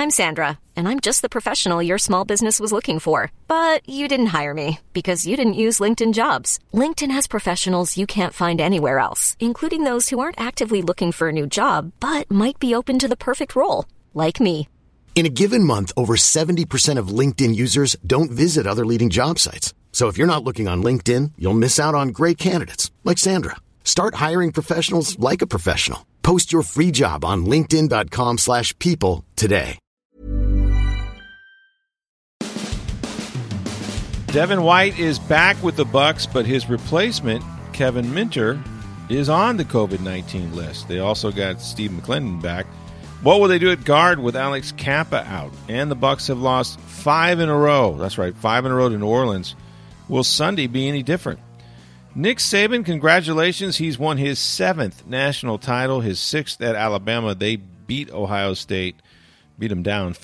I'm Sandra, and I'm just the professional your small business was looking for. But you didn't hire me because you didn't use LinkedIn Jobs. LinkedIn has professionals you can't find anywhere else, including those who aren't actively looking for a new job, but might be open to the perfect role, like me. In a given month, over 70% of LinkedIn users don't visit other leading job sites. So if you're not looking on LinkedIn, you'll miss out on great candidates like Sandra. Start hiring professionals like a professional. Post your free job on linkedin.com/people today. Devin White is back with the Bucks, but his replacement, Kevin Minter, is on the COVID-19 list. They also got Steve McClendon back. What will they do at guard with Alex Kappa out? And the Bucks have lost 5 in a row. That's right, 5 in a row to New Orleans. Will Sunday be any different? Nick Saban, congratulations. He's won his 7th national title, his 6th at Alabama. They beat Ohio State, beat them down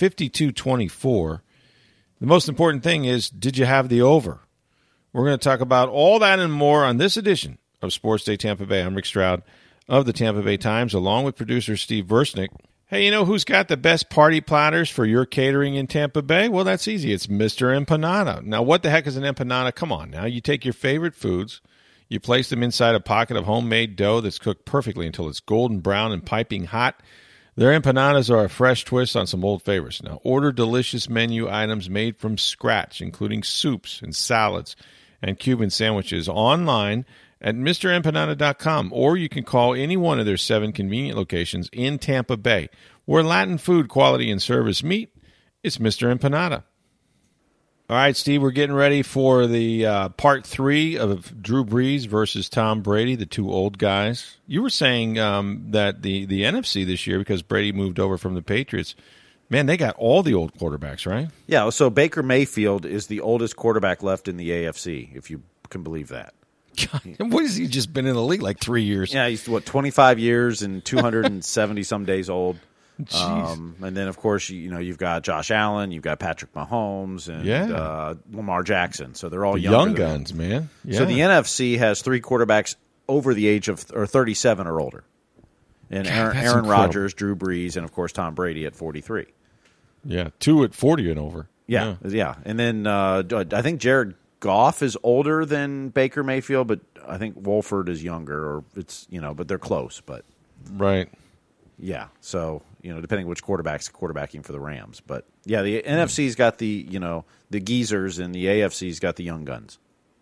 52-24. The most important thing is, did you have the over? We're going to talk about all that and more on this edition of Sports Day Tampa Bay. I'm Rick Stroud of the Tampa Bay Times, along with producer Steve Versnick. Hey, you know who's got the best party platters for your catering in Tampa Bay? Well, that's easy. It's Mr. Empanada. Now, what the heck is an empanada? Come on now. You take your favorite foods, you place them inside a pocket of homemade dough that's cooked perfectly until it's golden brown and piping hot. Their empanadas are a fresh twist on some old favorites. Now, order delicious menu items made from scratch, including soups and salads and Cuban sandwiches online at MrEmpanada.com, or you can call any one of their 7 convenient locations in Tampa Bay. Where Latin food quality and service meet, it's Mr. Empanada. All right, Steve, we're getting ready for the part 3 of Drew Brees versus Tom Brady, the two old guys. You were saying that the NFC this year, because Brady moved over from the Patriots, man, they got all the old quarterbacks, right? Yeah, so Baker Mayfield is the oldest quarterback left in the AFC, if you can believe that. God, what has he just been in the league, like 3 years? Yeah, he's, 25 years and 270-some days old. And then, of course, you've got Josh Allen, you've got Patrick Mahomes, and Lamar Jackson. So they're all young guns, man. Yeah. So the NFC has 3 quarterbacks over the age of 37 or older. And God, Aaron Rodgers, Drew Brees, and, of course, Tom Brady at 43. Yeah, 2 at 40 and over. Yeah. And then I think Jared Goff is older than Baker Mayfield, but I think Wolford is younger, or but they're close. But right. Yeah, so, depending which quarterback's quarterbacking for the Rams. But, yeah, the NFC's got the geezers, and the AFC's got the young guns.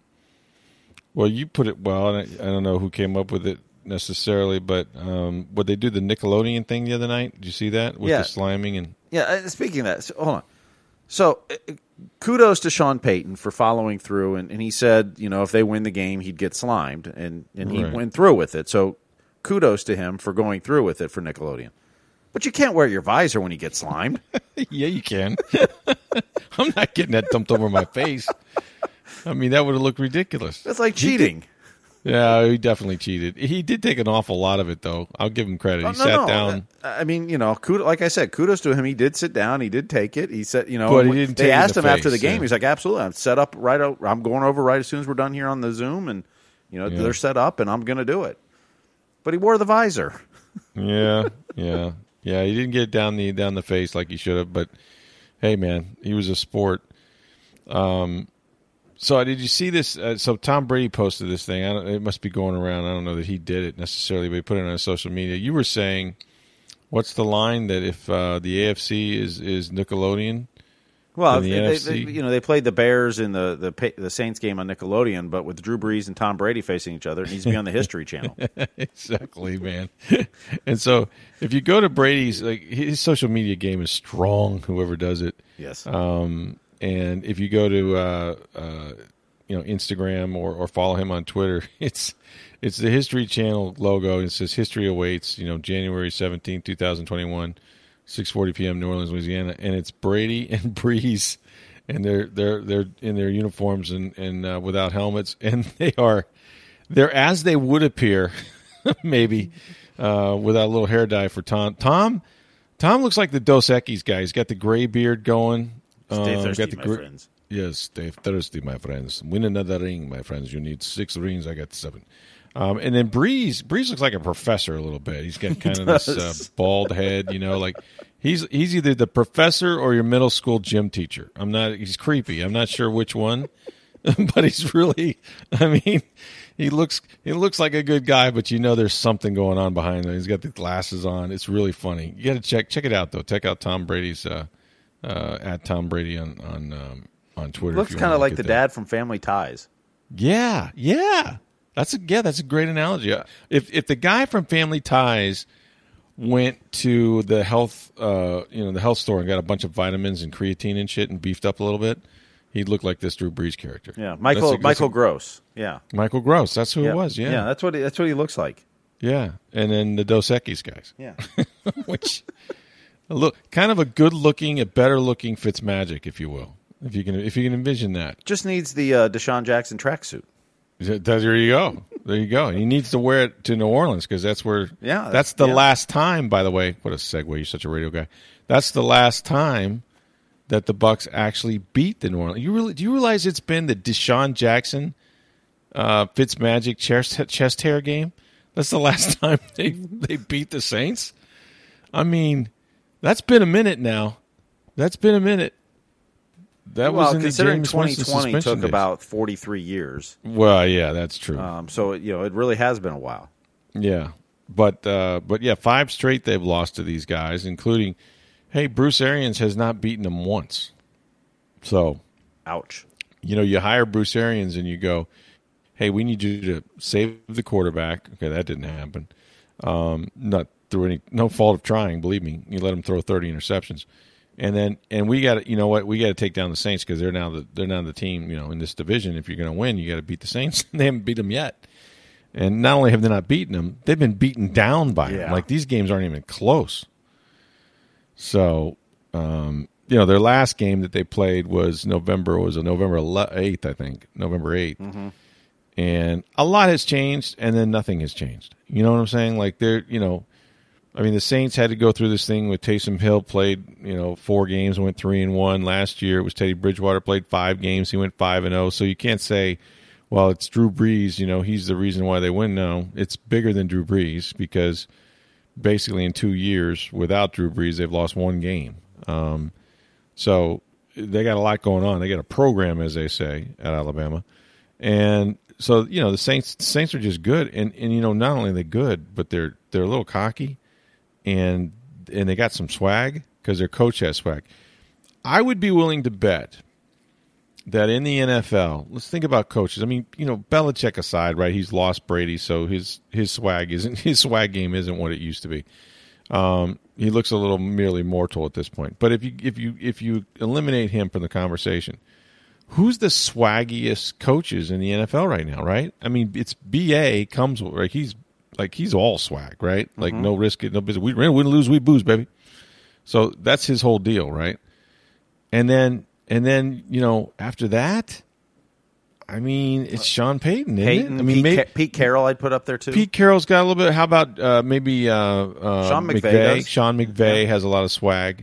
Well, you put it well, and I don't know who came up with it necessarily, but would they do the Nickelodeon thing the other night? Did you see that with the sliming? And yeah, speaking of that, so, hold on. So, kudos to Sean Payton for following through, and he said, if they win the game, he'd get slimed, and he went through with it. So, kudos to him for going through with it for Nickelodeon. But you can't wear your visor when you get slimed. Yeah, you can. I'm not getting that dumped over my face. I mean, that would have looked ridiculous. That's like cheating. Yeah, he definitely cheated. He did take an awful lot of it, though. I'll give him credit. He sat down. I mean, like I said, kudos to him. He did sit down. He did take it. He said, but he didn't they asked him after the game. He's like, absolutely. I'm set up right. I'm going over right as soon as we're done here on the Zoom, and they're set up, and I'm going to do it. But he wore the visor. Yeah. He didn't get it down the face like he should have. But hey, man, he was a sport. So did you see this? So Tom Brady posted this thing. It must be going around. I don't know that he did it necessarily, but he put it on social media. You were saying, what's the line that if the AFC is Nickelodeon? Well, the NFC? They played the Bears in the Saints game on Nickelodeon, but with Drew Brees and Tom Brady facing each other, it needs to be on the History Channel. Exactly, man. And so if you go to Brady's, his social media game is strong. Whoever does it, yes. And if you go to Instagram or follow him on Twitter, it's the History Channel logo. It says "History awaits." January 17, 2021. 6:40 p.m. New Orleans, Louisiana, and it's Brady and Brees, and they're in their uniforms and without helmets, and they're as they would appear, maybe without a little hair dye for Tom. Tom looks like the Dos Equis guy. He's got the gray beard going. Stay thirsty, my friends. Yes, stay thirsty, my friends. Win another ring, my friends. You need 6 rings. I got 7. And then Breeze looks like a professor a little bit. He's got kind of this bald head, like he's either the professor or your middle school gym teacher. He's creepy. I'm not sure which one, but he's really, he looks like a good guy, but there's something going on behind him. He's got the glasses on. It's really funny. You got to check it out though. Check out Tom Brady's at Tom Brady on Twitter. Looks kind of like the dad from Family Ties. Yeah. That's a great analogy. If the guy from Family Ties went to the health the health store and got a bunch of vitamins and creatine and shit and beefed up a little bit, he'd look like this Drew Brees character. Yeah, Michael Gross. Yeah, Michael Gross. That's who it was. Yeah, that's what he looks like. Yeah, and then the Dos Equis guys. Yeah, which kind of a good looking, a better looking Fitzmagic, if you will, if you can envision that. Just needs the Deshaun Jackson tracksuit. There you go. There you go. He needs to wear it to New Orleans because that's where. Yeah, that's the last time. By the way, what a segue! You're such a radio guy. That's the last time that the Bucs actually beat the New Orleans. Do you realize it's been the Deshaun Jackson, Fitzmagic chest hair game? That's the last time they beat the Saints. That's been a minute now. That was considering James 2020 took days. about 43 years. Well, yeah, that's true. So it really has been a while. Yeah, but 5 straight they've lost to these guys, including, Bruce Arians has not beaten them once. So, ouch. You hire Bruce Arians and you go, hey, we need you to save the quarterback. Okay, that didn't happen. Not through no fault of trying. Believe me, you let him throw 30 interceptions. And we got to, we got to take down the Saints because they're now the team, in this division. If you're going to win, you got to beat the Saints. They haven't beat them yet. And not only have they not beaten them, they've been beaten down by them. Like, these games aren't even close. So, their last game that they played was November 8th, I think. November 8th. Mm-hmm. And a lot has changed, and then nothing has changed. You know what I'm saying? Like, the Saints had to go through this thing with Taysom Hill played, 4 games and went 3-1. Last year it was Teddy Bridgewater played 5 games. He went 5-0. So you can't say, well, it's Drew Brees, he's the reason why they win. No, it's bigger than Drew Brees because basically in 2 years without Drew Brees, they've lost 1 game. So they got a lot going on. They got a program, as they say, at Alabama. And so, the Saints are just good. And not only are they good, but they're a little cocky. And they got some swag because their coach has swag. I would be willing to bet that in the NFL, let's think about coaches. Belichick aside, right? He's lost Brady, so his swag game isn't what it used to be. He looks a little merely mortal at this point. But if you eliminate him from the conversation, who's the swaggiest coaches in the NFL right now? Right? It's BA comes right. He's all swag, right? Like, no risk, no business. We win, lose, we booze, baby. So that's his whole deal, right? And then after that, it's Sean Payton, isn't it? Pete Carroll I'd put up there, too. Pete Carroll's got a little bit. How about maybe Sean McVay? Sean McVay has a lot of swag,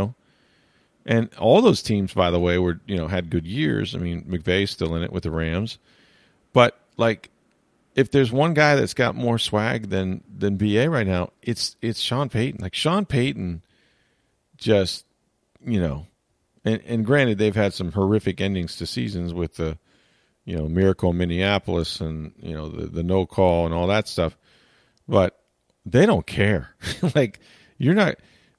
And all those teams, by the way, were had good years. McVay's still in it with the Rams. But, if there's one guy that's got more swag than BA right now, it's Sean Payton. Like, Sean Payton just, and granted, they've had some horrific endings to seasons with the, Miracle in Minneapolis and, the no call and all that stuff. But they don't care. Like, you're not,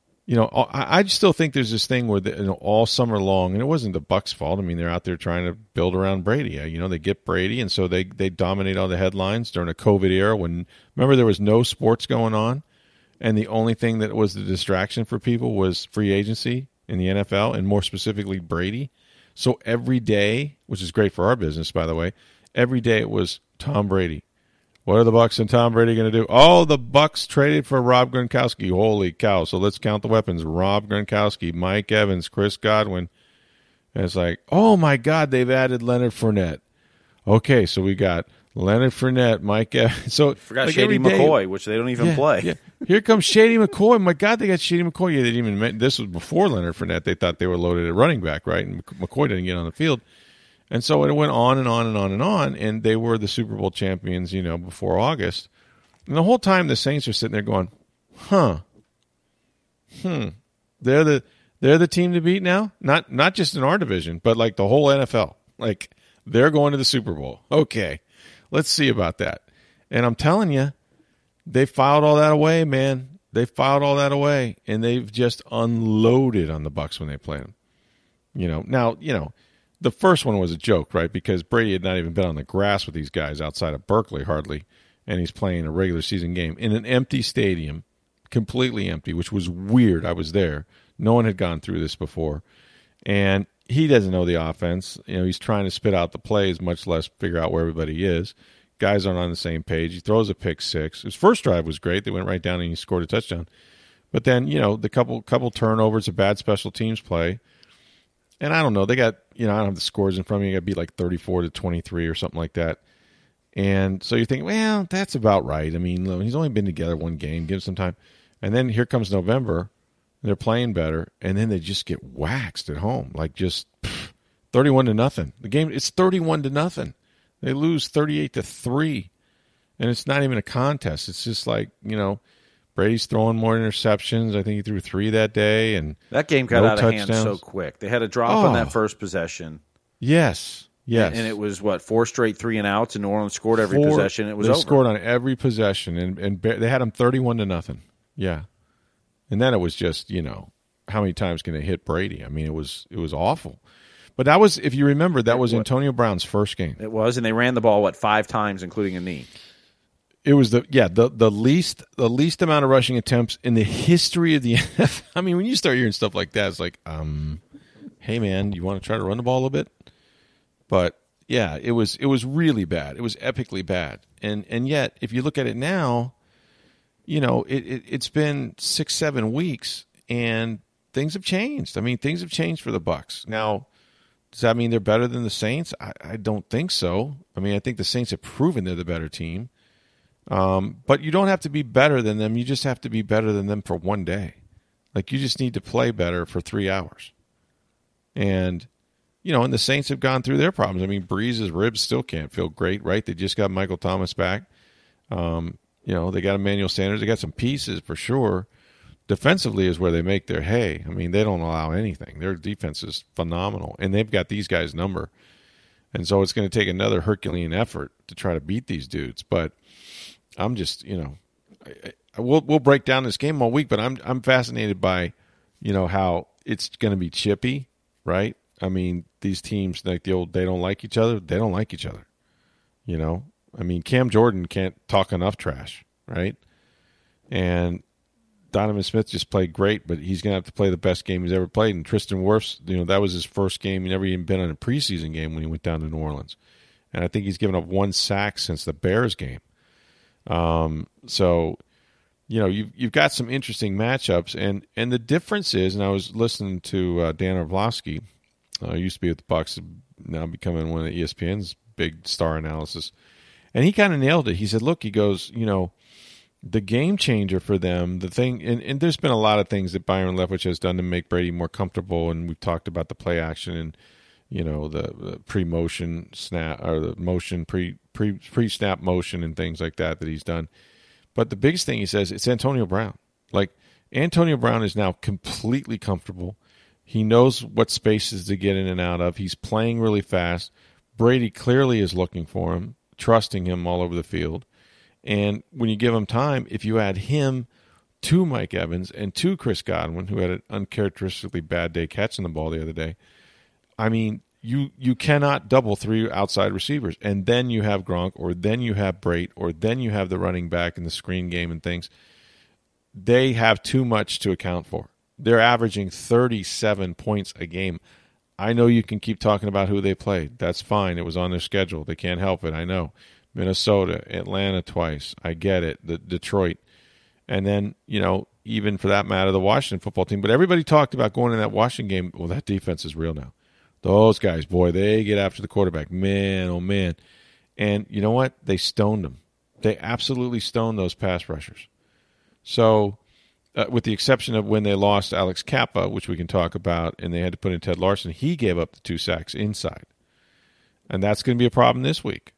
I still think there's this thing where all summer long, and it wasn't the Bucs' fault. They're out there trying to build around Brady. They get Brady, and so they dominate all the headlines during a COVID era when, remember, there was no sports going on, and the only thing that was the distraction for people was free agency in the NFL, and more specifically Brady. So every day, which is great for our business, by the way, every day it was Tom Brady. What are the Bucs and Tom Brady going to do? Oh, the Bucs traded for Rob Gronkowski. Holy cow. So let's count the weapons. Rob Gronkowski, Mike Evans, Chris Godwin. And it's like, oh, my God, they've added Leonard Fournette. Okay, so we got Leonard Fournette, Mike Evans. So forgot Shady McCoy, which they don't even play. Yeah. Here comes Shady McCoy. My God, they got Shady McCoy. Yeah, they didn't even. This was before Leonard Fournette. They thought they were loaded at running back, right? And McCoy didn't get on the field. And so it went on and on and on and on, and they were the Super Bowl champions, before August. And the whole time the Saints are sitting there going, they're the team to beat now? Not just in our division, but like the whole NFL. Like, they're going to the Super Bowl. Okay, let's see about that. And I'm telling you, they filed all that away, man. They filed all that away, and they've just unloaded on the Bucs when they play them. Now, the first one was a joke, right? Because Brady had not even been on the grass with these guys outside of Berkeley, hardly, and he's playing a regular season game in an empty stadium, completely empty, which was weird. I was there. No one had gone through this before. And he doesn't know the offense. He's trying to spit out the plays, much less figure out where everybody is. Guys aren't on the same page. He throws a pick six. His first drive was great. They went right down and he scored a touchdown. But then, the couple turnovers, a bad special teams play. And I don't know. They got, I don't have the scores in front of me. They got beat like 34-23 or something like that. And so you think, well, that's about right. I mean, he's only been together one game. Give him some time. And then here comes November. They're playing better, and then they just get waxed at home, like just 31-0. The game, it's 31-0. They lose 38-3, and it's not even a contest. It's just like, Brady's throwing more interceptions. I think he threw 3 that day, and that game got out of hand so quick. They had a drop on that first possession. Yes. And it was 4 straight 3-and-outs, and New Orleans scored every possession. It was over. They scored on every possession, and they had them 31-0. Yeah. And then it was just, how many times can they hit Brady? I mean, it was awful. But that was, if you remember, that was Antonio Brown's first game. It was, and they ran the ball 5 times, including a knee. It was the least amount of rushing attempts in the history of the NFL. I mean, when you start hearing stuff like that, it's like, hey man, you want to try to run the ball a little bit? But yeah, it was really bad. It was epically bad. And yet, if you look at it now, it's been 6-7 weeks, and things have changed. I mean, things have changed for the Bucs. Now, does that mean they're better than the Saints? I don't think so. I mean, I think the Saints have proven they're the better team. But you don't have to be better than them. You just have to be better than them for one day. Like, you just need to play better for 3 hours. And, and the Saints have gone through their problems. I mean, Breeze's ribs still can't feel great, right? They just got Michael Thomas back. They got Emmanuel Sanders. They got some pieces for sure. Defensively is where they make their hay. I mean, they don't allow anything. Their defense is phenomenal, and they've got these guys' number. And so it's going to take another Herculean effort to try to beat these dudes. But I'm just, we'll break down this game all week. But I'm fascinated by, how it's going to be chippy, right? I mean, these teams, like the old, they don't like each other. They don't like each other. I mean, Cam Jordan can't talk enough trash, right? And Donovan Smith just played great, but he's going to have to play the best game he's ever played. And Tristan Wirfs, that was his first game. He never even been in a preseason game when he went down to New Orleans. And I think he's given up 1 sack since the Bears game. So, you've got some interesting matchups. And the difference is, and I was listening to Dan Orlovsky, used to be with the Bucs, now becoming one of the ESPN's big star analysis. And he kind of nailed it. He said, look, he goes, the game changer for them, the thing, and there's been a lot of things that Byron Leftwich has done to make Brady more comfortable, and we've talked about the play action and, the pre-motion snap, or the motion, pre-snap motion and things like that he's done. But the biggest thing he says, it's Antonio Brown. Like, Antonio Brown is now completely comfortable. He knows what spaces to get in and out of. He's playing really fast. Brady clearly is looking for him, trusting him all over the field. And when you give him time, if you add him to Mike Evans and to Chris Godwin, who had an uncharacteristically bad day catching the ball the other day, I mean, you cannot double 3 outside receivers. And then you have Gronk, or then you have Brate, or then you have the running back in the screen game and things. They have too much to account for. They're averaging 37 points a game. I know you can keep talking about who they played. That's fine. It was on their schedule. They can't help it. I know. Minnesota, Atlanta twice. I get it. The Detroit. And then, even for that matter, the Washington football team. But everybody talked about going in that Washington game. Well, that defense is real now. Those guys, boy, they get after the quarterback. Man, oh, man. And you know what? They stoned them. They absolutely stoned those pass rushers. So, with the exception of when they lost Alex Kappa, which we can talk about, and they had to put in Ted Larson, he gave up the 2 sacks inside. And that's going to be a problem this week,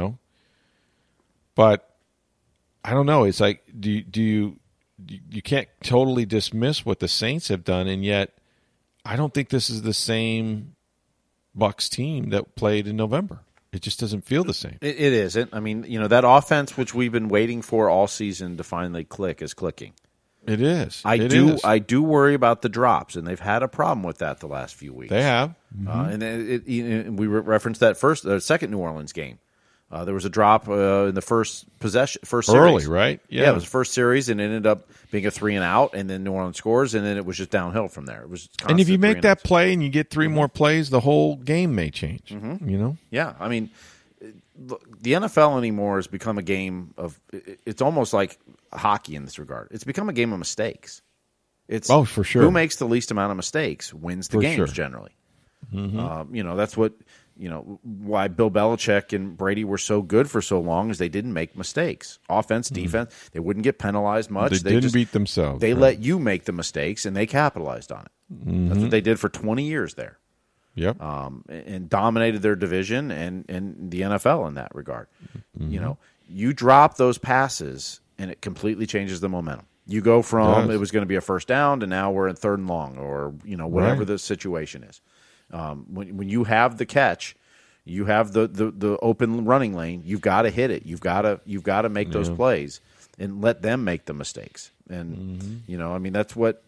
But I don't know. It's like, you can't totally dismiss what the Saints have done, and yet I don't think this is the same Bucs team that played in November. It just doesn't feel the same. It isn't. I mean, that offense which we've been waiting for all season to finally click is clicking. It is. I do worry about the drops, and they've had a problem with that the last few weeks. They have. And we referenced that second New Orleans game. There was a drop in the first series. Early, right? Yeah, it was the first series, and it ended up being a 3-and-out, and then New Orleans scores, and then it was just downhill from there. It was constant. And if you make that play and you get 3 more plays, the whole game may change. Yeah, I mean, the NFL anymore has become a game of. It's almost like hockey in this regard. It's become a game of mistakes. It's for sure. Who makes the least amount of mistakes wins the games generally. That's what. Why Bill Belichick and Brady were so good for so long is they didn't make mistakes. Offense, defense, they wouldn't get penalized much. They didn't beat themselves. They let you make the mistakes, and they capitalized on it. That's what they did for 20 years there. Yep. And dominated their division and the NFL in that regard. You drop those passes, and it completely changes the momentum. You go from it was going to be a first down to now we're in 3rd and long, or whatever the situation is. When you have the catch, you have the open running lane. You've got to hit it. You've got to make those plays and let them make the mistakes. And that's what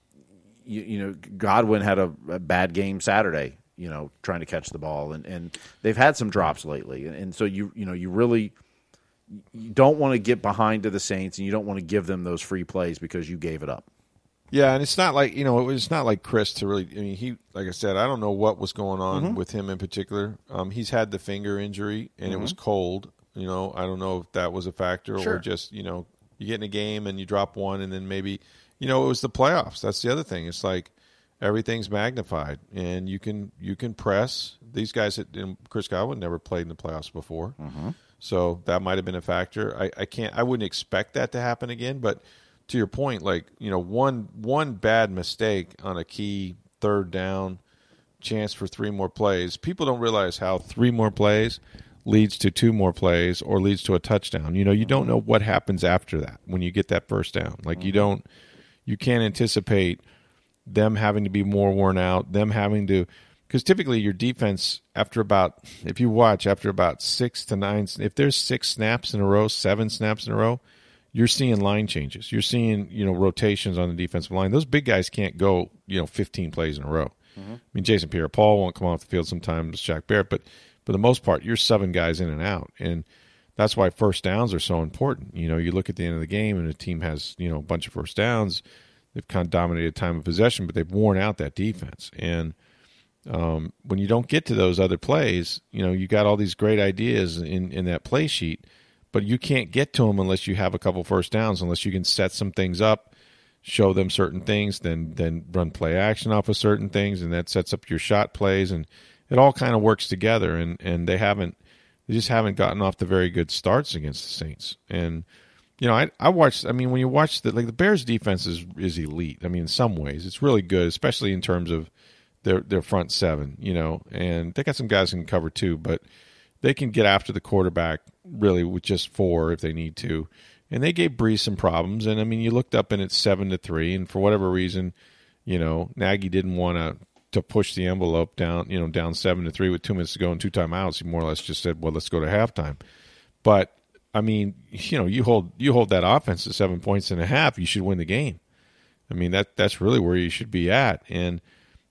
Godwin had a bad game Saturday. Trying to catch the ball, and they've had some drops lately. And so you really don't want to get behind to the Saints, and you don't want to give them those free plays because you gave it up. Yeah, and it's not like it's not like Chris to really. I mean, he, like I said, I don't know what was going on with him in particular. He's had the finger injury, and it was cold. I don't know if that was a factor or just you get in a game and you drop one, and then maybe it was the playoffs. That's the other thing. It's like everything's magnified, and you can press these guys. Chris Godwin never played in the playoffs before, so that might have been a factor. I wouldn't expect that to happen again, but. To your point, like one bad mistake on a key 3rd down, chance for 3 more plays. People don't realize how 3 more plays leads to 2 more plays or leads to a touchdown. You don't know what happens after that when you get that first down. Like you can't anticipate them having to be more worn out, them having to, because typically your defense after about 6 to 9, if there's 6 snaps in a row, 7 snaps in a row. You're seeing line changes. You're seeing, rotations on the defensive line. Those big guys can't go, 15 plays in a row. I mean, Jason Pierre-Paul won't come off the field sometimes, Shaq Barrett, but for the most part, you're 7 guys in and out. And that's why first downs are so important. You look at the end of the game and the team has, a bunch of first downs. They've kind of dominated time of possession, but they've worn out that defense. And when you don't get to those other plays, you got all these great ideas in that play sheet, but you can't get to them unless you have a couple first downs, unless you can set some things up, show them certain things, then run play action off of certain things, and that sets up your shot plays, and it all kind of works together. And they just haven't gotten off the very good starts against the Saints. And I watched. I mean, when you watch the Bears' defense is elite. I mean, in some ways, it's really good, especially in terms of their front 7. And they got some guys who can cover too, but they can get after the quarterback really with just 4 if they need to. And they gave Brees some problems. And, I mean, you looked up and it's 7-3. And for whatever reason, Nagy didn't want to push the envelope down 7-3 with 2 minutes to go and 2 timeouts. He more or less just said, well, let's go to halftime. But, I mean, you hold that offense to 7.5 points, you should win the game. I mean, that's really where you should be at. And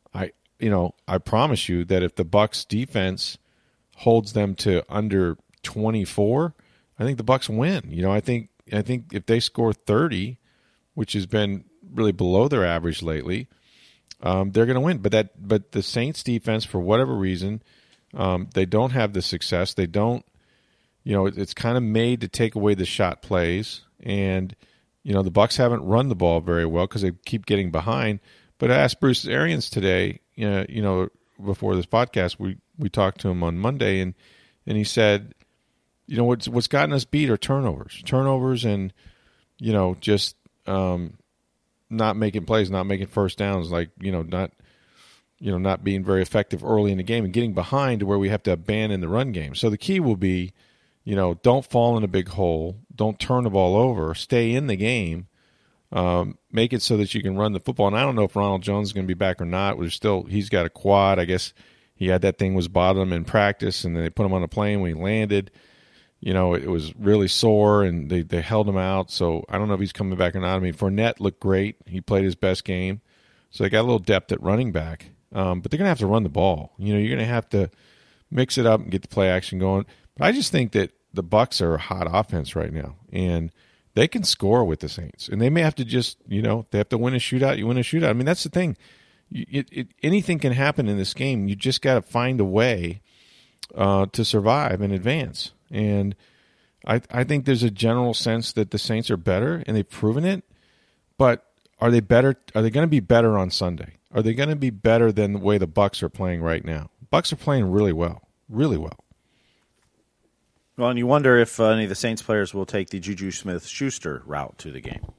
I promise you that if the Bucs defense holds them to under 24, I think the Bucs win. I think if they score 30, which has been really below their average lately, they're going to win. But the Saints defense, for whatever reason, they don't have the success. They don't. It's kind of made to take away the shot plays, and the Bucs haven't run the ball very well because they keep getting behind. But I asked Bruce Arians today, before this podcast, we talked to him on Monday, and he said, what's gotten us beat are turnovers, and just not making plays, not making first downs, not not being very effective early in the game and getting behind to where we have to abandon the run game. So the key will be, don't fall in a big hole. Don't turn the ball over. Stay in the game. Make it so that you can run the football. And I don't know if Ronald Jones is going to be back or not. He's got a quad. I guess he had that thing was bothering him in practice, and then they put him on a plane when he landed. It was really sore, and they held him out. So I don't know if he's coming back or not. I mean, Fournette looked great. He played his best game. So they got a little depth at running back. But they're going to have to run the ball. You're going to have to mix it up and get the play action going. But I just think that the Bucs are a hot offense right now, and they can score with the Saints. And they may have to just, they have to win a shootout. You win a shootout. I mean, that's the thing. Anything can happen in this game. You just got to find a way to survive and advance. And I think there's a general sense that the Saints are better, and they've proven it. But are they better? Are they going to be better on Sunday? Are they going to be better than the way the Bucs are playing right now? Bucs are playing really well, really well. Well, and you wonder if any of the Saints players will take the Juju Smith-Schuster route to the game.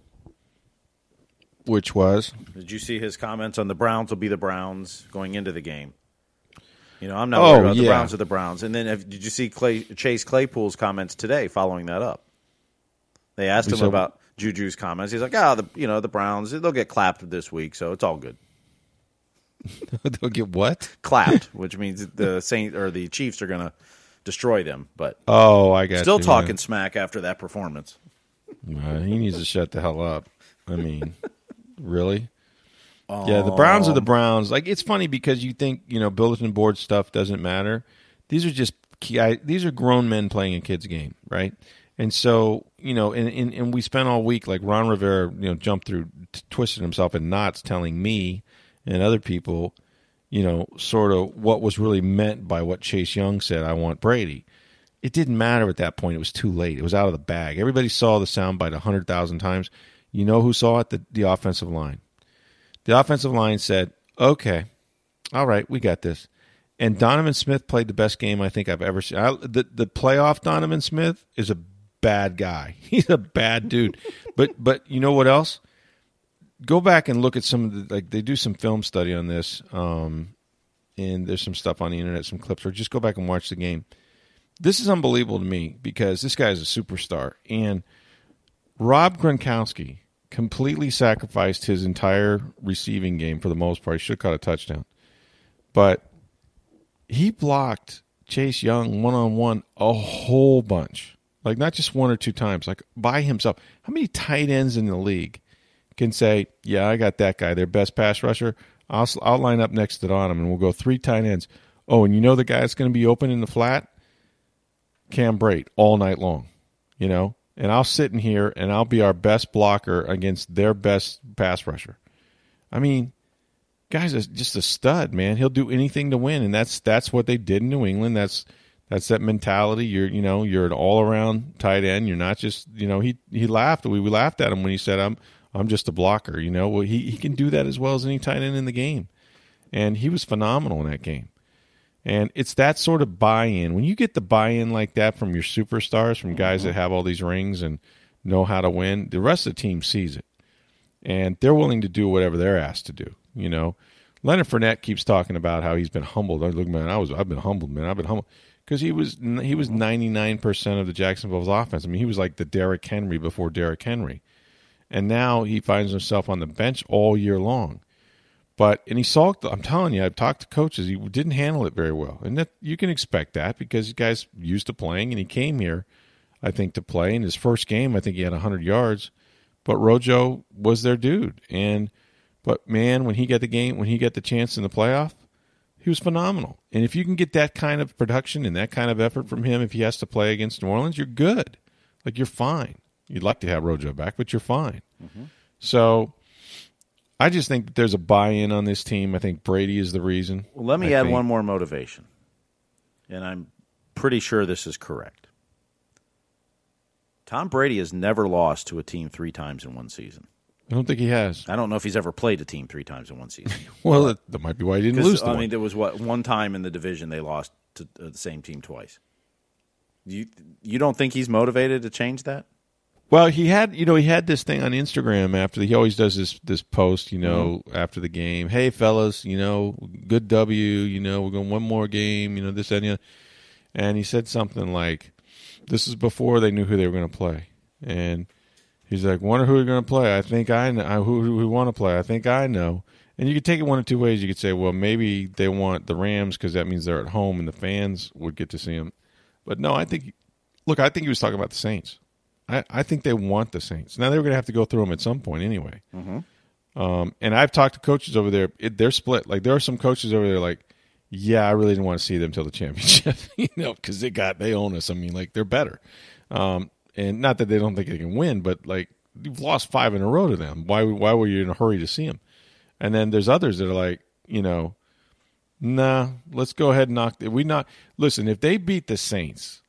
Which was? Did you see his comments on the Browns will be the Browns going into the game? I'm not worried about the Browns or the Browns. And then did you see Chase Claypool's comments today following that up? They asked him about Juju's comments. He's like, the Browns, they'll get clapped this week, so it's all good. They'll get what? Clapped, which means the Saints or the Chiefs are going to destroy them. But I got still talking smack after that performance. He needs to shut the hell up. I mean, really? Yeah, the Browns are the Browns. Like, it's funny because you think bulletin board stuff doesn't matter. These are just these are grown men playing a kid's game, right? And so and we spent all week like Ron Rivera, jumped through, twisted himself in knots, telling me and other people, sort of what was really meant by what Chase Young said, I want Brady. It didn't matter at that point. It was too late. It was out of the bag. Everybody saw the soundbite 100,000 times. You know who saw it? The offensive line. The offensive line said, okay, all right, we got this. And Donovan Smith played the best game I think I've ever seen. The playoff Donovan Smith is a bad guy. He's a bad dude. But you know what else? Go back and look at some of the, they do some film study on this, and there's some stuff on the internet, some clips, or just go back and watch the game. This is unbelievable to me because this guy is a superstar. And Rob Gronkowski completely sacrificed his entire receiving game for the most part. He should have caught a touchdown. But he blocked Chase Young one-on-one a whole bunch. Like, not just one or two times, like by himself. How many tight ends in the league can say, yeah, I got that guy, their best pass rusher. I'll line up next to Donovan, and we'll go 3 tight ends. Oh, and the guy that's going to be open in the flat? Cam Brate all night long, And I'll sit in here, and I'll be our best blocker against their best pass rusher. I mean, guy's just a stud, man. He'll do anything to win, and that's what they did in New England. That's that mentality. You're an all-around tight end. You're not just, he laughed. We laughed at him when he said, I'm just a blocker, Well, he can do that as well as any tight end in the game. And he was phenomenal in that game. And it's that sort of buy-in. When you get the buy-in like that from your superstars, from guys that have all these rings and know how to win, the rest of the team sees it. And they're willing to do whatever they're asked to do, Leonard Fournette keeps talking about how he's been humbled. Look, man, I've been humbled, man. I've been humbled. Because he was 99% of the Jacksonville's offense. I mean, he was like the Derrick Henry before Derrick Henry. And now he finds himself on the bench all year long. And he sulked. I'm telling you, I've talked to coaches. He didn't handle it very well. And that you can expect that because the guy's used to playing. And he came here, I think, to play. In his first game, I think he had 100 yards. But Rojo was their dude. But, man, when he got the chance in the playoff, he was phenomenal. And if you can get that kind of production and that kind of effort from him if he has to play against New Orleans, you're good. Like, you're fine. You'd like to have Rojo back, but you're fine. Mm-hmm. So I just think that there's a buy-in on this team. I think Brady is the reason. Well, let me add one more motivation, and I'm pretty sure this is correct. Tom Brady has never lost to a team 3 times in one season. I don't think he has. I don't know if he's ever played a team 3 times in one season. Well, that might be why he didn't lose. I mean, there was one time in the division they lost to the same team twice. You don't think he's motivated to change that? Well, he had this thing on Instagram after he always does this post, after the game. Hey, fellas, good W, we're going one more game, this, that, and the other. And he said something like, this is before they knew who they were going to play. And he's like, wonder who we're going to play. I think I know who we want to play. I think I know. And you could take it one of two ways. You could say, well, maybe they want the Rams because that means they're at home and the fans would get to see them. But no, I think he was talking about the Saints. I think they want the Saints. Now, they were going to have to go through them at some point anyway. Mm-hmm. And I've talked to coaches over there. They're split. Like, there are some coaches over there like, yeah, I really didn't want to see them until the championship, because they own us. I mean, like, they're better. And not that they don't think they can win, but, like, you've lost 5 in a row to them. Why were you in a hurry to see them? And then there's others that are like, nah, let's go ahead and listen, if they beat the Saints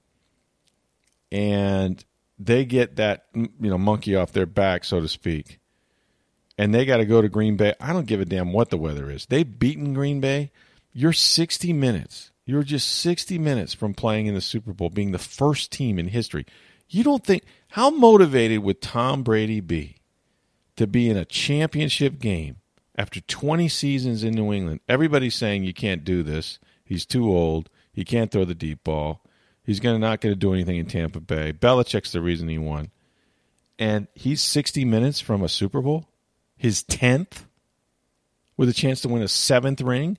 and they get that, monkey off their back, so to speak, and they got to go to Green Bay, I don't give a damn what the weather is. They've beaten Green Bay. You're 60 minutes. You're just 60 minutes from playing in the Super Bowl, being the first team in history. You don't think, how motivated would Tom Brady be to be in a championship game after 20 seasons in New England? Everybody's saying you can't do this. He's too old. He can't throw the deep ball. He's not going to do anything in Tampa Bay. Belichick's the reason he won. And he's 60 minutes from a Super Bowl, his 10th, with a chance to win a 7th ring.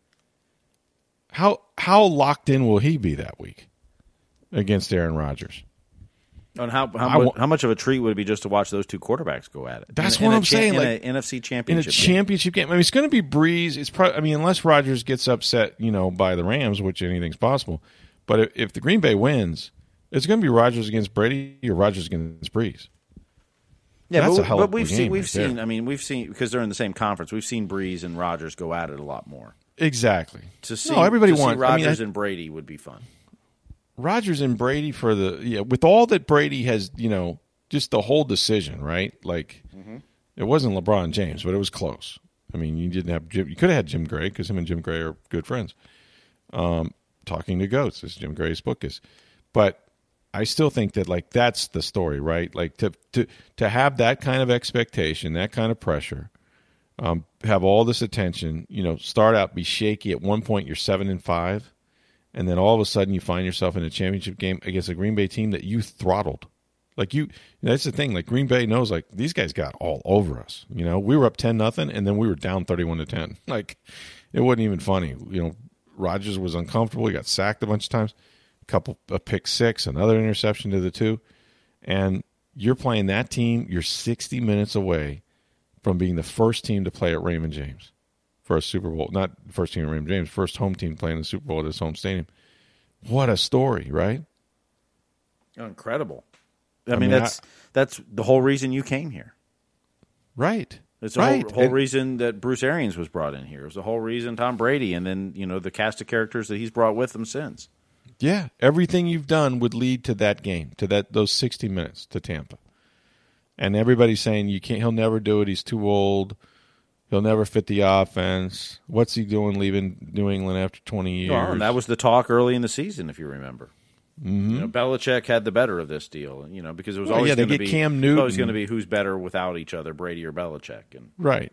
How locked in will he be that week against Aaron Rodgers? And how much of a treat would it be just to watch those two quarterbacks go at it? That's what I'm saying. Like, in an NFC championship in a championship game. I mean, it's going to be Breeze. It's probably. I mean, unless Rodgers gets upset, by the Rams, which anything's possible. But if the Green Bay wins, it's going to be Rodgers against Brady or Rodgers against Breeze. Yeah, that's but, a hell of a game. We've seen because they're in the same conference. We've seen Breeze and Rodgers go at it a lot more. Exactly. Everybody wants Rodgers and Brady would be fun. Rodgers and Brady with all that Brady has, just the whole decision, right? Like, It wasn't LeBron James, but it was close. I mean, you didn't have Jim. You could have had Jim Gray because him and Jim Gray are good friends. Talking to Goats, as Jim Gray's book is, but I still think that that's the story, right? Like to have that kind of expectation, that kind of pressure, have all this attention, start out, be shaky. At one point, you're 7-5. And then all of a sudden you find yourself in a championship game against a Green Bay team that you throttled. That's the thing. Like, Green Bay knows, these guys got all over us. We were up 10-0, and then we were down 31-10. Like, it wasn't even funny. Rodgers was uncomfortable. He got sacked a bunch of times. A pick six, another interception to the 2. And you're playing that team. You're 60 minutes away from being the first team to play at Raymond James for a Super Bowl. Not first team at Raymond James, first home team playing the Super Bowl at his home stadium. What a story, right? Incredible. I mean, that's the whole reason you came here. Right. It's the whole reason that Bruce Arians was brought in here. It's the whole reason Tom Brady, and then, the cast of characters that he's brought with him since. Yeah. Everything you've done would lead to that game, to those 60 minutes to Tampa. And everybody's saying he'll never do it. He's too old. He'll never fit the offense. What's he doing leaving New England after 20 years? Well, and that was the talk early in the season, if you remember. Mm-hmm. Belichick had the better of this deal, because it was always going to be Cam Newton. Always going to be who's better without each other, Brady or Belichick. And right.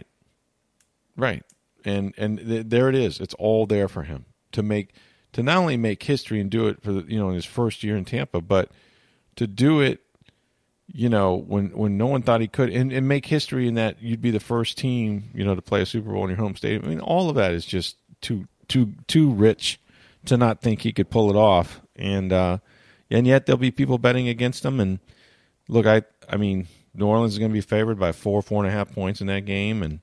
And there it is. It's all there for him to not only make history and do it for in his first year in Tampa, but to do it, when no one thought he could, and make history in that you'd be the first team, to play a Super Bowl in your home stadium. I mean, all of that is just too rich to not think he could pull it off. And yet there'll be people betting against him. And look, I mean, New Orleans is going to be favored by 4.5 points in that game, and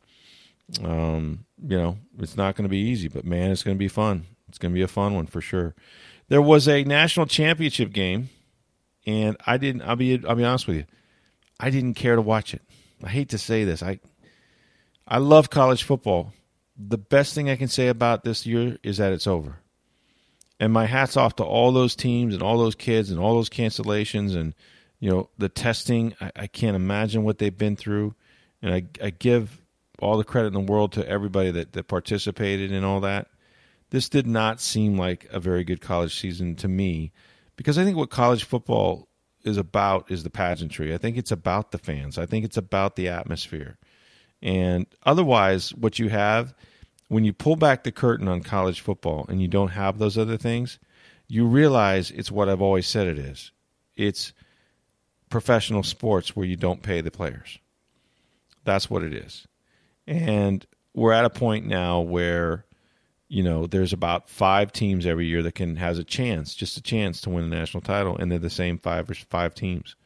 it's not going to be easy. But man, it's going to be fun. It's going to be a fun one for sure. There was a national championship game, and I'll be honest with you, I didn't care to watch it. I hate to say this. I love college football. The best thing I can say about this year is that it's over. And my hat's off to all those teams and all those kids and all those cancellations and, the testing. I can't imagine what they've been through. And I give all the credit in the world to everybody that participated in all that. This did not seem like a very good college season to me, because I think what college football is the pageantry. I think it's about the fans. I think it's about the atmosphere. And otherwise, what you have, when you pull back the curtain on college football and you don't have those other things, you realize it's what I've always said it is. It's professional sports where you don't pay the players. That's what it is. And we're at a point now where, there's about 5 teams every year that has a chance to win the national title, and they're the same five teams.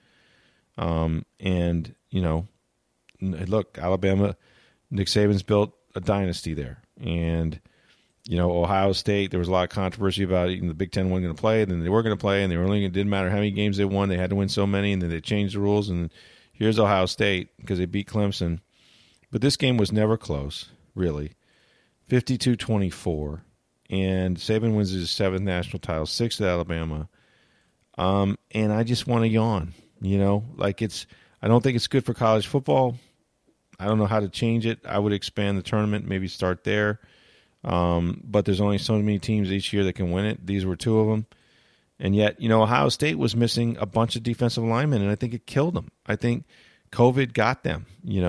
Look, Alabama, Nick Saban's built a dynasty there. And, Ohio State, there was a lot of controversy about it. The Big Ten wasn't going to play, and then they were going to play, and it didn't matter how many games they won. They had to win so many, and then they changed the rules. And here's Ohio State because they beat Clemson. But this game was never close, really. 52-24, and Saban wins his 7th national title, 6th at Alabama. And I just want to yawn, I don't think it's good for college football. I don't know how to change it. I would expand the tournament, maybe start there. But there's only so many teams each year that can win it. These were 2 of them. And yet, Ohio State was missing a bunch of defensive linemen, and I think it killed them. I think COVID got them,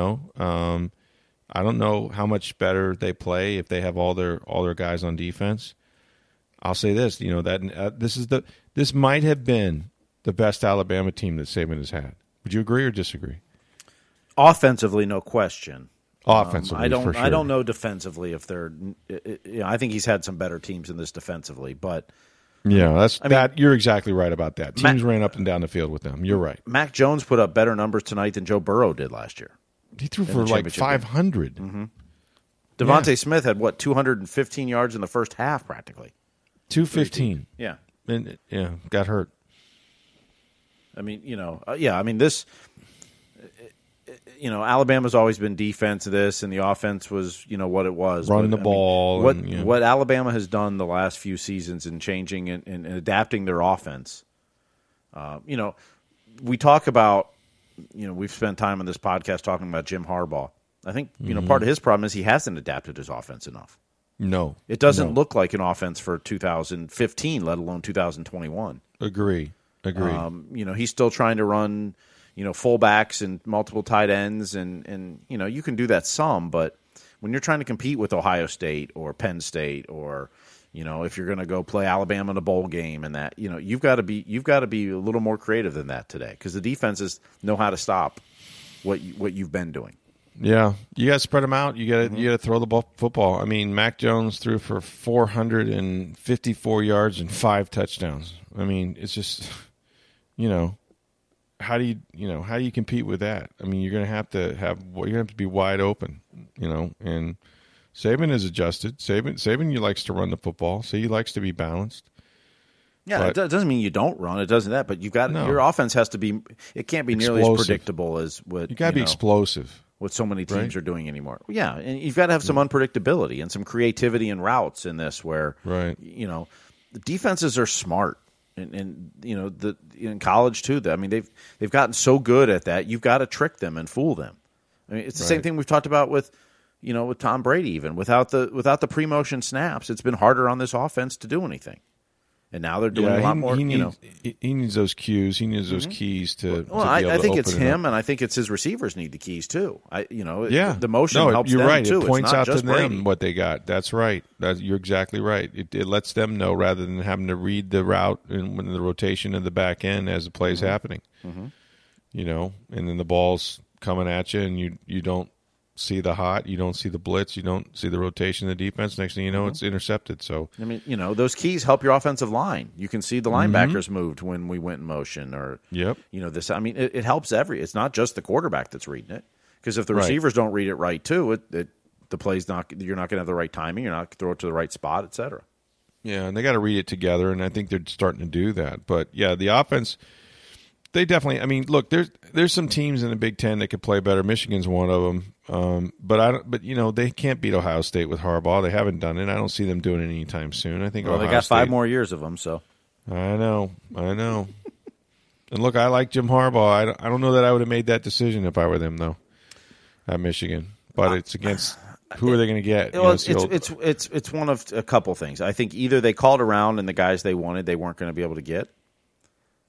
I don't know how much better they play if they have all their guys on defense. I'll say this, this might have been the best Alabama team that Saban has had. Would you agree or disagree? Offensively, no question. Offensively, for sure. I don't know defensively if they're. I think he's had some better teams in this defensively, but yeah, you're exactly right about that. Teams ran up and down the field with them. You're right. Mac Jones put up better numbers tonight than Joe Burrow did last year. He threw for like 500. Mm-hmm. Devontae Smith had 215 yards in the first half, practically. 215. Yeah, and got hurt. I mean, this. Alabama's always been defense of this, and the offense was, what it was. Run the ball. What Alabama has done the last few seasons in changing and adapting their offense. We talk about, we've spent time on this podcast talking about Jim Harbaugh. I think, part of his problem is he hasn't adapted his offense enough. No. It doesn't look like an offense for 2015, let alone 2021. Agree. He's still trying to run fullbacks and multiple tight ends, and you can do that some, but when you're trying to compete with Ohio State or Penn State, or if you're going to go play Alabama in a bowl game, and that you've got to be a little more creative than that today, because the defenses know how to stop what you've been doing. Yeah, you got to spread them out. You got to throw the football. I mean, Mac Jones threw for 454 yards and 5 touchdowns. I mean, it's just how do you compete with that? I mean, you're going to have to be wide open, and Saban is adjusted. Saban likes to run the football, so he likes to be balanced. Yeah, it doesn't mean you don't run. It doesn't that, but your offense has to be. It can't be nearly as predictable as what you got to be explosive. What so many teams are doing anymore. Yeah, and you've got to have some unpredictability and some creativity in routes in this, where the defenses are smart. And in college too. I mean, they've gotten so good at that. You've got to trick them and fool them. I mean, it's the same thing we've talked about with Tom Brady. Even without the pre-motion snaps, it's been harder on this offense to do anything. And now they're doing a lot more. He needs those cues. He needs those keys to. Well, I think it's him, and I think it's his receivers need the keys too. The motion helps you're them right. too. It points out to them Brady. what they got. That's right. You're exactly right. It lets them know rather than having to read the route and when the rotation in the back end as the play's happening. Mm-hmm. And then the ball's coming at you, and you don't see the hot, you don't see the blitz, you don't see the rotation of the defense. Next thing you know, it's intercepted. So I mean, those keys help your offensive line. You can see the linebackers moved when we went in motion, or this. I mean, it helps It's not just the quarterback that's reading it, because if the receivers don't read it right too, the play's not. You're not going to have the right timing. You're not going to throw it to the right spot, etc. Yeah, and they got to read it together, and I think they're starting to do that. But yeah, the offense. They definitely. I mean, look, there's some teams in the Big Ten that could play better. Michigan's one of them, but they can't beat Ohio State with Harbaugh. They haven't done it. I don't see them doing it anytime soon. I think they got 5 more years of them. So I know. And look, I like Jim Harbaugh. I don't know that I would have made that decision if I were them though, at Michigan. But it's against who are they going to get? Well, it's one of a couple things. I think either they called around and the guys they wanted they weren't going to be able to get.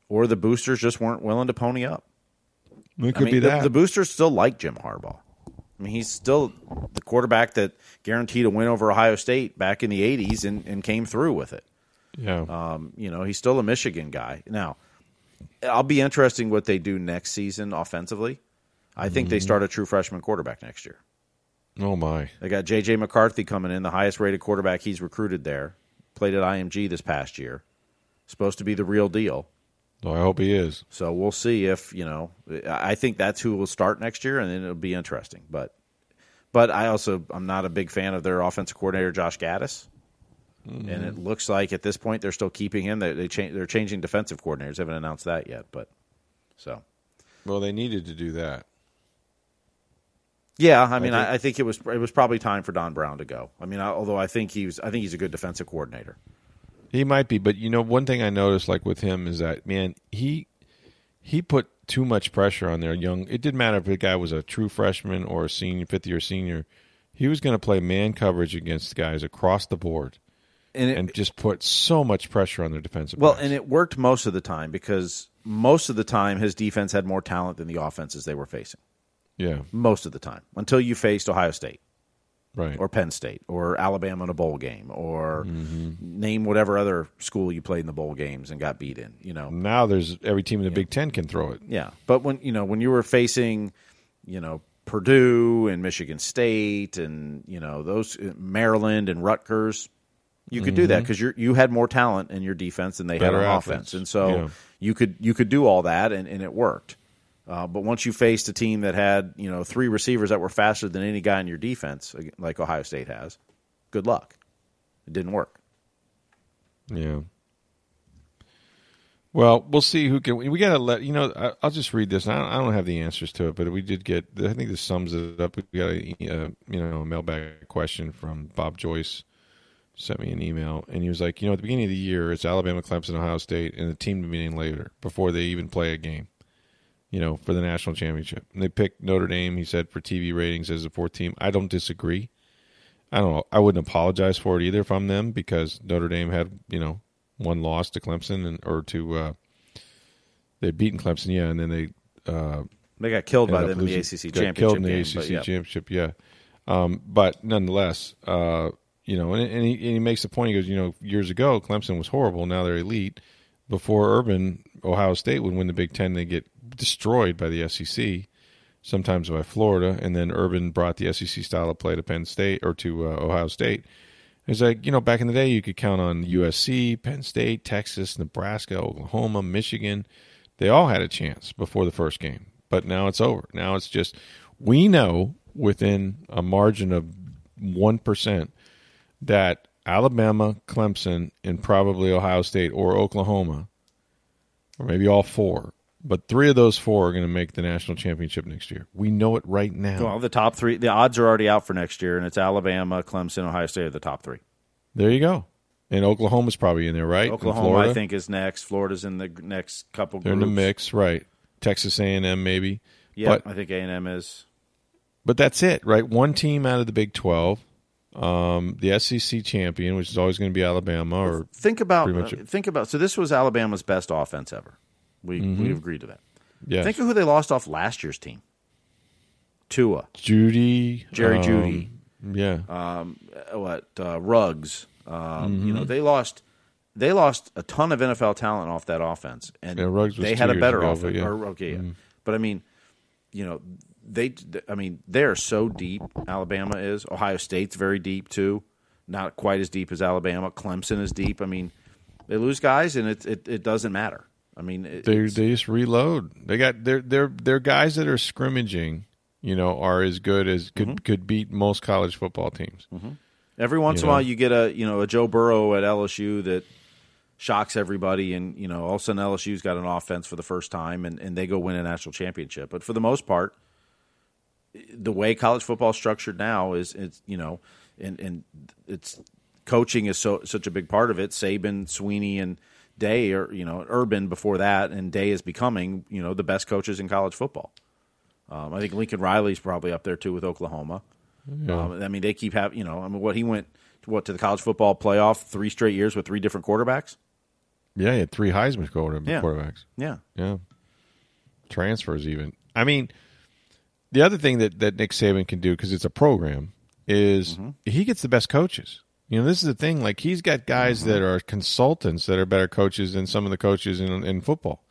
or the boosters just weren't willing to pony up. It could be that. The boosters still like Jim Harbaugh. I mean, he's still the quarterback that guaranteed a win over Ohio State back in the 80s and came through with it. Yeah. He's still a Michigan guy. Now, I'll be interesting what they do next season offensively. I think they start a true freshman quarterback next year. Oh, my. They got J.J. McCarthy coming in, the highest-rated quarterback he's recruited there. Played at IMG this past year. Supposed to be the real deal. Oh, I hope he is. So we'll see if, I think that's who will start next year, and then it'll be interesting. But I'm not a big fan of their offensive coordinator, Josh Gaddis. And it looks like at this point they're still keeping him. They're changing defensive coordinators. They haven't announced that yet. So. Well, they needed to do that. Yeah, I think it was probably time for Don Brown to go. I mean, although I think he's a good defensive coordinator. He might be, but one thing I noticed with him is that, man, he put too much pressure on their young. It didn't matter if the guy was a true freshman or a senior, fifth-year senior. He was going to play man coverage against guys across the board, and just put so much pressure on their defensive. Well, backs. and it worked most of the time because most of the time his defense had more talent than the offenses they were facing. Yeah, most of the time until you faced Ohio State. Right. Or Penn State, or Alabama in a bowl game, or name whatever other school you played in the bowl games and got beat in. Now there's every team in the Big Ten can throw it. Yeah, but when you were facing, Purdue and Michigan State and those Maryland and Rutgers, you could do that because you had more talent in your defense than they had on offense, and so you could do all that and it worked. But once you faced a team that had, 3 receivers that were faster than any guy in your defense, like Ohio State has, good luck. It didn't work. Yeah. Well, we'll see who can. We got to let I'll just read this. I don't have the answers to it, but we did get. I think this sums it up. We got a mailbag question from Bob Joyce. Sent me an email, and he was like, at the beginning of the year, it's Alabama, Clemson, Ohio State, and the team meeting later before they even play a game. For the national championship. And they picked Notre Dame, he said, for TV ratings as the 4th team. I don't disagree. I don't know. I wouldn't apologize for it either if I'm them because Notre Dame had, one loss to Clemson they'd beaten Clemson, and then they got killed by them in the ACC championship. Killed in the ACC championship, yeah. But nonetheless, and he makes the point. He goes, years ago Clemson was horrible. Now they're elite. Before Urban, Ohio State would win the Big Ten. They get destroyed by the SEC, sometimes by Florida, and then Urban brought the SEC style of play to Penn State or to Ohio State. It's like, back in the day, you could count on USC, Penn State, Texas, Nebraska, Oklahoma, Michigan. They all had a chance before the first game, but now it's over. Now it's just, we know within a margin of 1% that Alabama, Clemson, and probably Ohio State or Oklahoma, or maybe all 4, but 3 of those 4 are going to make the national championship next year. We know it right now. Well, the top 3, the odds are already out for next year, and it's Alabama, Clemson, Ohio State are the top 3. There you go. And Oklahoma's probably in there, right? Oklahoma, I think, is next. Florida's in the next couple They're groups. in the mix, right. Texas A&M maybe. Yeah, I think A&M is. But that's it, right? One team out of the Big 12. The SEC champion, which is always going to be Alabama. Or think about. So this was Alabama's best offense ever. We've agreed to that. Yes. Think of who they lost off last year's team. Tua, Jerry Jeudy, yeah. Ruggs. They lost a ton of NFL talent off that offense, and Ruggs was they had a better ago, offense. But they are so deep. Alabama is. Ohio State's very deep too. Not quite as deep as Alabama. Clemson is deep. I mean, they lose guys, and it doesn't matter. I mean, they just reload. They got their guys that are scrimmaging. Are as good as could beat most college football teams. Mm-hmm. Every once in a while, you get a Joe Burrow at LSU that shocks everybody, and all of a sudden LSU's got an offense for the first time, and they go win a national championship. But for the most part, the way college football is structured now is and it's coaching is such a big part of it. Saban, Sweeney, and Day are Urban before that, and Day is becoming the best coaches in college football. I think Lincoln Riley's probably up there too with Oklahoma. Yeah. They keep having he went to the college football playoff 3 straight years with 3 different quarterbacks. Yeah, he had 3 Heisman quarterbacks. Yeah. Transfers even. I mean, the other thing that Nick Saban can do, because it's a program, is he gets the best coaches. This is the thing. Like, he's got guys that are consultants that are better coaches than some of the coaches in football.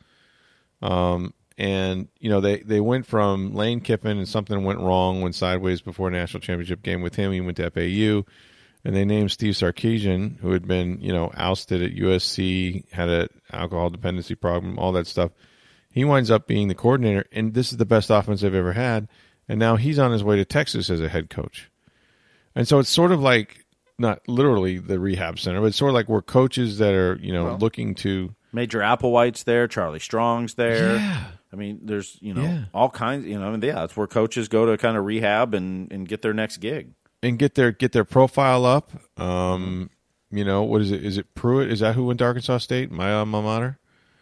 And, they went from Lane Kiffin, and something went wrong, went sideways before a national championship game with him. He went to FAU, and they named Steve Sarkisian, who had been, ousted at USC, had an alcohol dependency problem, all that stuff. He winds up being the coordinator, and this is the best offense they've ever had. And now he's on his way to Texas as a head coach. And so it's sort of like, not literally the rehab center, but it's sort of like we're coaches that are, looking to. Major Applewhite's there, Charlie Strong's there. Yeah. I mean, there's, all kinds, that's where coaches go to kind of rehab and get their next gig. And get their profile up. What is it? Is it Pruitt? Is that who went to Arkansas State? My alma mater?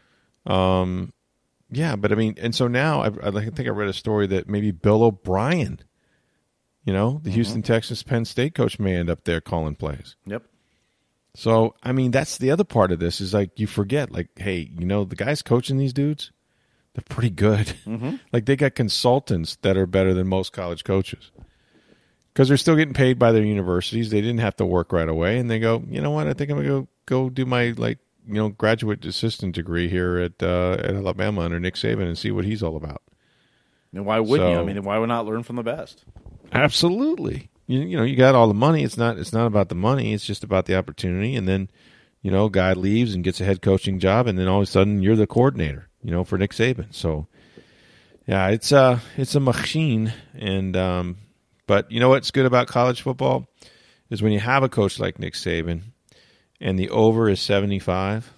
Yeah, but I mean, and so now I think I read a story that maybe Bill O'Brien, the Houston Texans Penn State coach, may end up there calling plays. Yep. So, I mean, that's the other part of this is like you forget, like, hey, the guys coaching these dudes, they're pretty good. Like, they got consultants that are better than most college coaches because they're still getting paid by their universities. They didn't have to work right away, and they go, you know what? I think I'm gonna go do my graduate assistant degree here at Alabama under Nick Saban and see what he's all about. And why wouldn't you? I mean, why would not learn from the best? Absolutely. You got all the money. It's not about the money. It's just about the opportunity. And then, guy leaves and gets a head coaching job, and then all of a sudden you're the coordinator, for Nick Saban. So, yeah, it's a machine. And but what's good about college football is when you have a coach like Nick Saban, and the over is 75,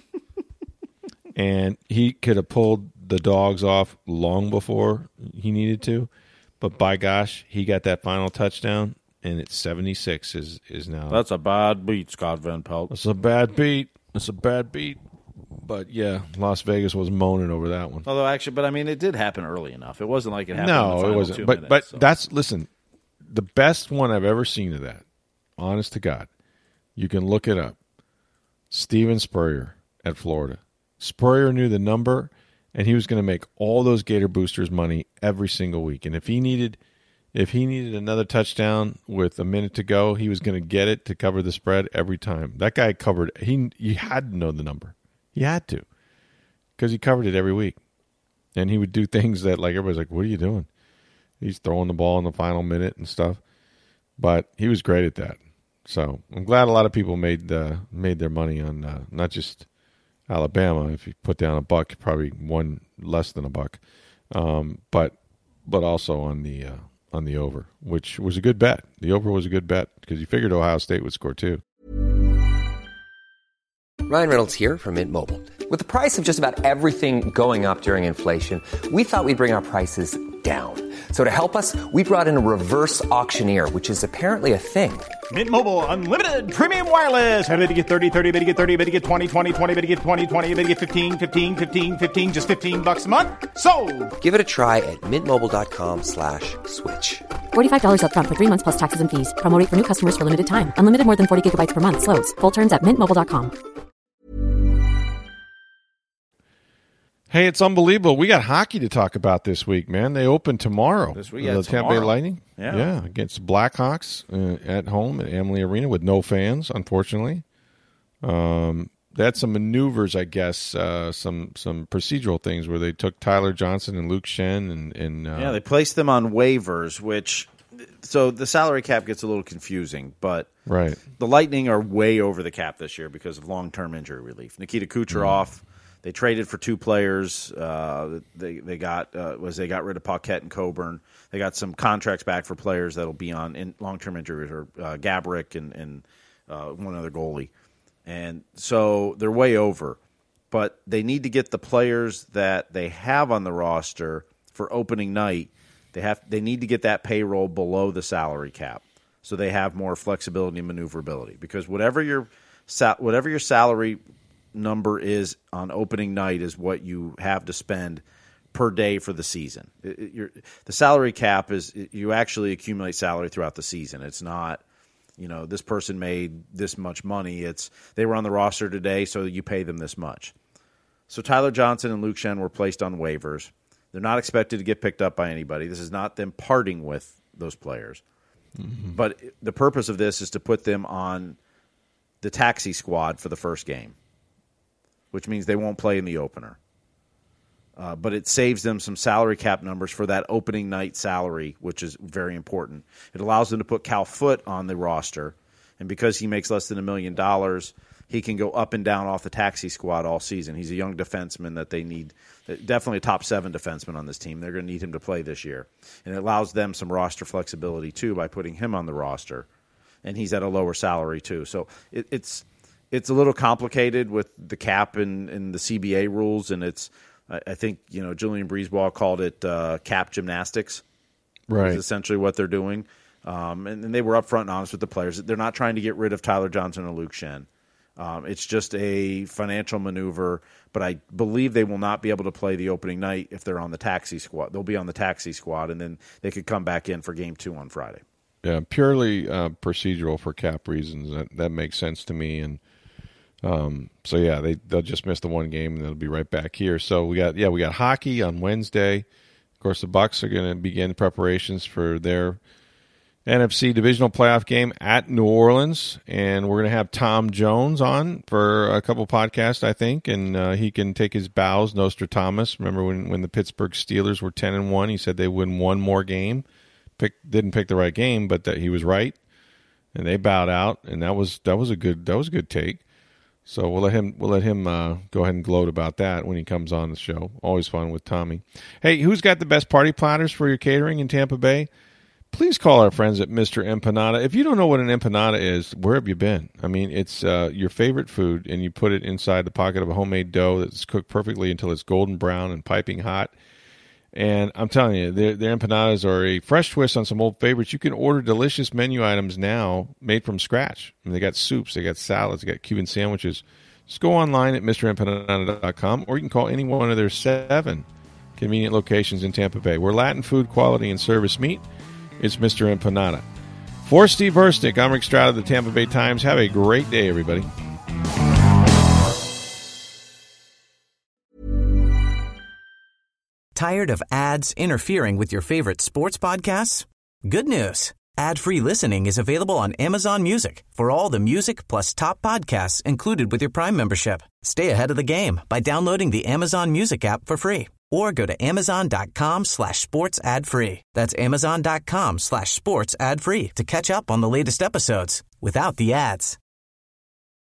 and he could have pulled the dogs off long before he needed to. But by gosh, he got that final touchdown, and it's 76 is now. That's a bad beat, Scott Van Pelt. That's a bad beat. But, yeah, Las Vegas was moaning over that one. Although, actually, but I mean, it did happen early enough. It wasn't like it happened in the final it wasn't. 2 But minutes. That's, listen, the best one I've ever seen of that, honest to God, you can look it up. Steven Spurrier at Florida. Spurrier knew the number, and he was going to make all those Gator boosters money every single week. And if he needed another touchdown with a minute to go, he was going to get it to cover the spread every time. That guy covered. He had to know the number. He had to, because he covered it every week, and he would do things that like everybody's like, "What are you doing?" He's throwing the ball in the final minute and stuff. But he was great at that. So I'm glad a lot of people made their money on not just Alabama. If you put down $1, you probably won less than $1, but also on the over, which was a good bet. The over was a good bet because you figured Ohio State would score too. Ryan Reynolds here from Mint Mobile. With the price of just about everything going up during inflation, we thought we'd bring our prices down. So to help us, we brought in a reverse auctioneer, which is apparently a thing. Mint Mobile Unlimited Premium Wireless. How to get 30, 30, bit to get 30, bit to get 20, 20, 20, bit to get 20, 20, bit to get 15, 15, 15, 15, just $15 a month? Sold! Give it a try at mintmobile.com/switch. $45 up front for 3 months plus taxes and fees. Promo rate for new customers for limited time. Unlimited more than 40 gigabytes per month. Slows full terms at mintmobile.com. Hey, it's unbelievable. We got hockey to talk about this week, man. They open tomorrow. This week, the Tampa Bay Lightning. Yeah, against Blackhawks at home at Amalie Arena with no fans, unfortunately. They had some maneuvers, I guess, some procedural things where they took Tyler Johnson and Luke Schenn and they placed them on waivers, so the salary cap gets a little confusing, but right. The Lightning are way over the cap this year because of long-term injury relief. Nikita Kucherov. They traded for 2 players. They got rid of Paquette and Coburn. They got some contracts back for players that'll be on long-term injury, or Gabrick and one other goalie. And so they're way over. But they need to get the players that they have on the roster for opening night. They need to get that payroll below the salary cap, so they have more flexibility and maneuverability. Because whatever your salary number is on opening night is what you have to spend per day for the season. The salary cap is you actually accumulate salary throughout the season. It's not this person made this much money. It's they were on the roster today, so you pay them this much. So Tyler Johnson and Luke Shen were placed on waivers. They're not expected to get picked up by anybody. This is not them parting with those players. Mm-hmm. But the purpose of this is to put them on the taxi squad for the first game, which means they won't play in the opener. But it saves them some salary cap numbers for that opening night salary, which is very important. It allows them to put Cal Foote on the roster, and because he makes less than $1 million, he can go up and down off the taxi squad all season. He's a young defenseman that they need, definitely a top 7 defenseman on this team. They're going to need him to play this year. And it allows them some roster flexibility, too, by putting him on the roster. And he's at a lower salary, too. So it's a little complicated with the cap and the CBA rules, and I think, Julian Breezeball called it cap gymnastics. Right. Is essentially what they're doing. And they were upfront and honest with the players. They're not trying to get rid of Tyler Johnson or Luke Shen. It's just a financial maneuver, but I believe they will not be able to play the opening night if they're on the taxi squad. They'll be on the taxi squad, and then they could come back in for Game 2 on Friday. Yeah, purely procedural for cap reasons. That makes sense to me. And they'll just miss the one game, and they'll be right back here. So we got hockey on Wednesday. Of course, the Bucks are going to begin preparations for their NFC divisional playoff game at New Orleans, and we're going to have Tom Jones on for a couple podcasts, I think, and he can take his bows, Nostradamus. Remember when the Pittsburgh Steelers were 10-1, he said they win one more game. Didn't pick the right game, but that he was right, and they bowed out, and that was a good take. So we'll let him go ahead and gloat about that when he comes on the show. Always fun with Tommy. Hey, who's got the best party platters for your catering in Tampa Bay? Please call our friends at Mr. Empanada. If you don't know what an empanada is, where have you been? I mean, it's your favorite food, and you put it inside the pocket of a homemade dough that's cooked perfectly until it's golden brown and piping hot. And I'm telling you, their empanadas are a fresh twist on some old favorites. You can order delicious menu items now made from scratch. I mean, they got soups, they got salads, they got Cuban sandwiches. Just go online at MrEmpanada.com, or you can call any one of their 7 convenient locations in Tampa Bay. Where Latin food quality and service meet, it's Mr. Empanada. For Steve Versnick, I'm Rick Stroud of the Tampa Bay Times. Have a great day, everybody. Tired of ads interfering with your favorite sports podcasts? Good news. Ad-free listening is available on Amazon Music for all the music plus top podcasts included with your Prime membership. Stay ahead of the game by downloading the Amazon Music app for free or go to amazon.com/sports ad free. That's amazon.com/sports ad free to catch up on the latest episodes without the ads.